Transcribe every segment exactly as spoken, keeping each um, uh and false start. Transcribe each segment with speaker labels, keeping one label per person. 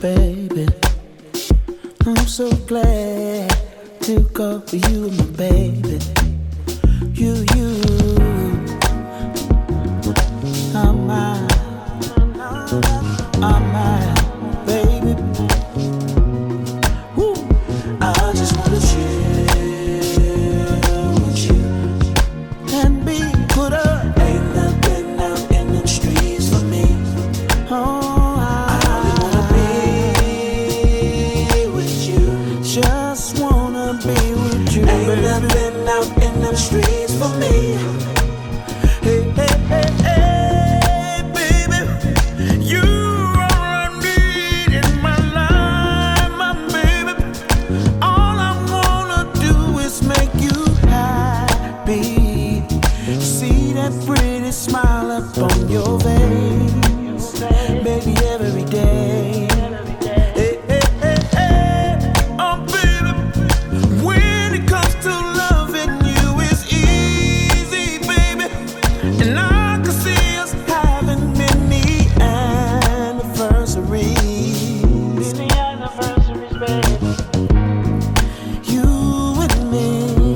Speaker 1: baby. I'm so glad to call you my baby. You, you are mine, are mine, baby. Woo. I just wanna chill with you and be put up. Ain't nothing out in them streets for me. Oh, I, I only wanna be with you. Just wanna be with you. Ain't baby. Nothing out in them streets for me. Hey, hey, hey, hey, baby. You are all I need in my life, my baby. All I wanna do is make you happy. See that pretty smile up on your face, baby, every day. Hey, hey, hey, hey. Oh, baby, when it comes to loving you, it's easy, baby. And I can see us having many anniversaries. Many anniversaries, baby. You and me.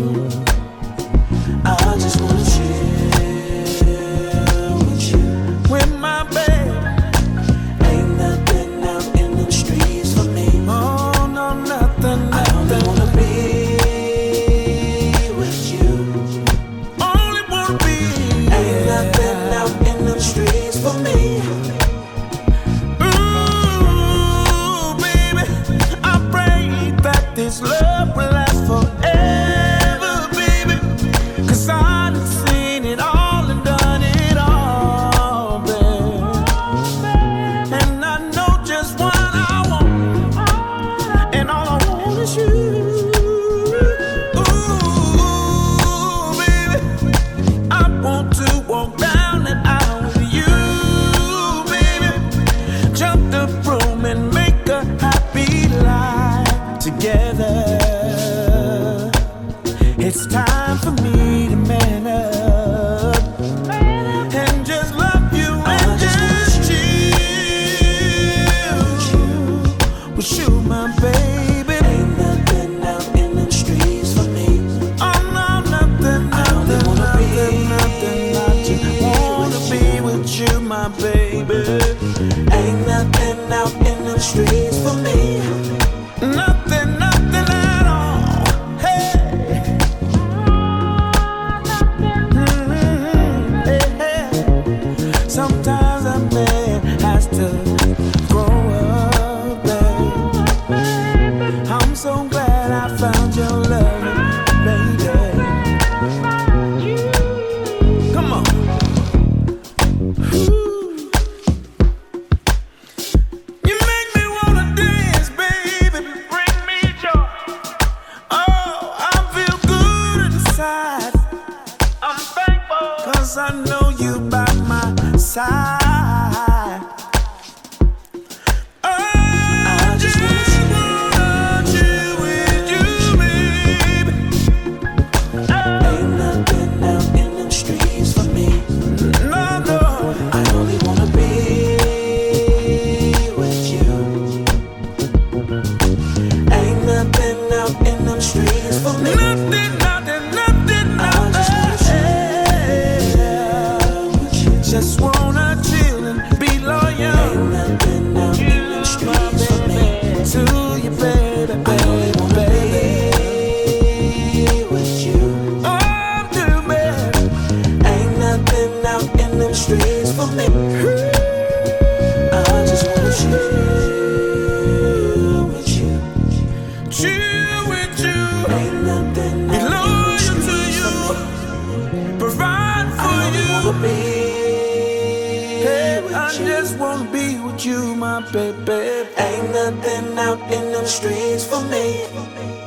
Speaker 1: I just wanna chill with you, with my baby. Ain't nothing out in them streets for me. Oh no, nothing, nothing. I only wanna be with you. Only wanna be. Ain't nothing out in them streets for me. Ooh, baby, I pray that this love will last forever, baby. Cause I done seen it all and done it all, baby. And I know just what I want, and all I want is you. Ooh, baby, I want to walk down that aisle with you, baby. Jump the broom and make a happy life together. It's time for me to man up and just love you and just chill with you, my baby. Ain't nothing out in them streets for me. Oh no, nothing, nothing, nothing, nothing. I just wanna be with you, my baby. Ain't nothing out in them streets for me. Nothing, nothing at all. Hey. Mhm, hey, hey. Sometimes a man has to grow up, babe. I'm so glad I found your love, baby. Come on. Ooh. You make me wanna dance, baby. Bring me joy. Oh, I feel good inside. I'm thankful, cause I know you by my side. Oh, I just wanna chill with you, baby. Ain't nothing out in them streets for me. No, no. I only wanna be with you. Ain't nothing out in them streets for me. Nothing, nothing, nothing, nothing. I just wanna chill with you. Just wanna chill and be loyal. Ain't nothing out in them streets for me. To you, baby, baby, baby. With you. Oh, do, baby. Ain't nothing out in them streets for me. I just wanna chill with you. Chill with you. Ain't nothing out in them streets for me. Provide for you. Hey, I just wanna be with you, my baby. Ain't nothing out in them streets for me.